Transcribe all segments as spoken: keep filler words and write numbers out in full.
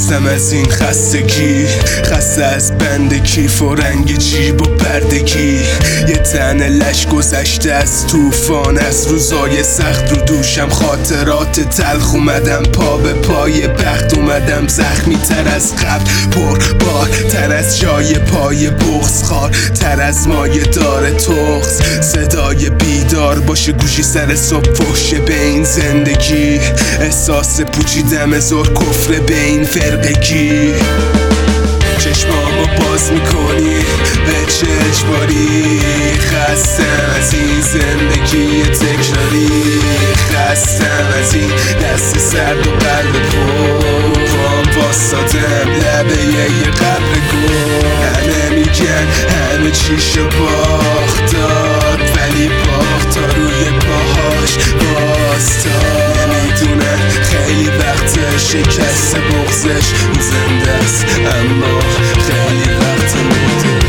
خستم از این خستگی، خسته از بند کیف و رنگ جیب و پردگی. یه تن لش گذشته از طوفان، از روزای سخت رو دوشم خاطرات تلخ. اومدم پا به پای بخت، اومدم زخمی تر از قبل، پر بار تر از جای پای بغض، خار تر از مایه دار تغز. صدای بیدار باشه گوشی سر صبح فحش به این زندگی، احساس پوچیدم زور کفر به این فرقگی. چشمامو باز میکنی به چه اجباری، خستم از این زندگی تکراری، خستم از این دست سرد و قلب پرام، واسادم لبه یه قبر گم. همه میگن همه چیشو باخت داد، ولی باخت تا روی پاهاش بازداد. نمیدونم خیلی وقت شکست بغزش زنده است، اما خیلی وقت مرده.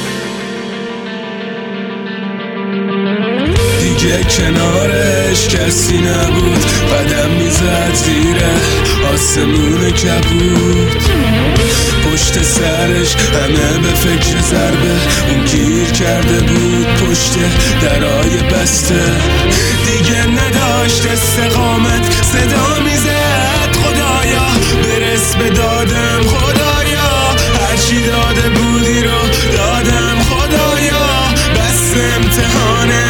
دیگه کنارش کسی نبود، قدم میزد زیر آسمون کبود. پشت سرش همه به فکر ضربه، اون گیر کرده بود پشت درای بسته. دیگه نداشت استقامت، صدا میزد خدایا برس به دادم، خدایا هرچی داده بودی رو دادم، خدایا بس امتحانه.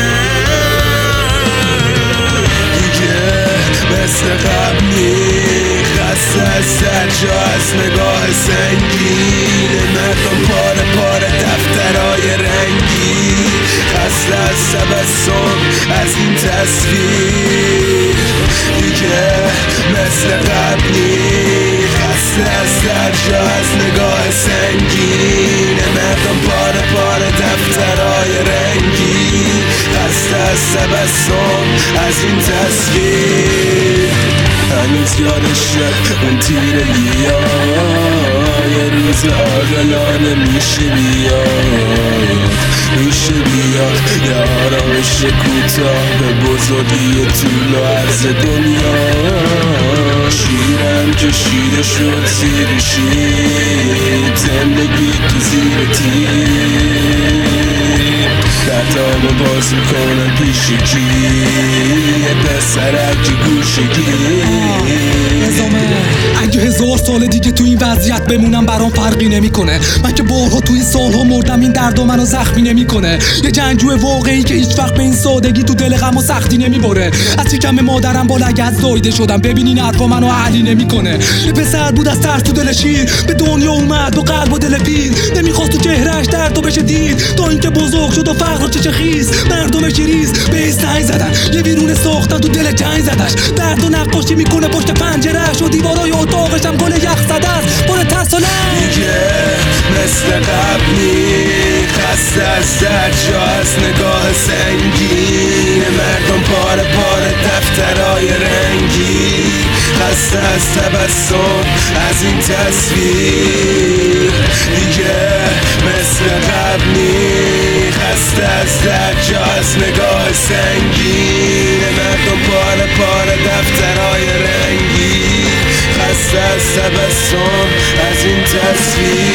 دیگه مثل قبلی خسته از سرجا از نگاه سنگین مردم، پاره پاره دفترهای رنگی، خسته از تبسم از این تصویر. دیگه مثل قبلی خسته از سرجا از نگاه سنگین مردم، پاره پاره دفترهای رنگی، خسته از تبسم از این تصویر. هنوز یادشه اون تیرگی‌ها، یه روز عاقلانه میشه بیاد، میشه بیاد یه آرامش کوتاه به بزرگی طول و عرض دنیا. شیرم کشیده شد زیر شیر، زندگی تو زیر تیر، دردامو باز میکنم پیش کی، یه پسرک گوشگی. اگه هزار سال دیگه تو این وضعیت بمونم برام فرقی نمیکنه، من که بارها تو این سالها مردم، این درد منو زخمی نمیکنه. یه جنگجو واقعی که هیچ وقت به این سادگی تو دل غم و سختی نمیبره. از شکم مادرم با لگد زایده شدم، ببین این حرفا منو اهلی نمیکنه. یه پسر بود از ترس تو دل شیر، به دنیا اومد با قلب و دل پیر، نمیخواست تو چهرهش درد و بشه دید، تا اینکه بزرگ شد و فقر و چه خیز. مردمش ریز به سنگ زدن، یه ویرونه ساختن تو دل جنگ زدش. درد و نقاشی میکنه پشت پنجره‌اش و دیوارای اتاقش هم گل یخ زده است پر ترس و لنگ. دیگه مثل قبلی خسته از درجا از نگاه سنگین مردم، پاره پاره دفترهای رنگی، خسته از تبسم از این تصویر. دیگه مثل قبلی خسته از درجا از نگاه سنگین مردم، پاره پاره دفترهای رنگی، خسته از تبسم از این تصویر.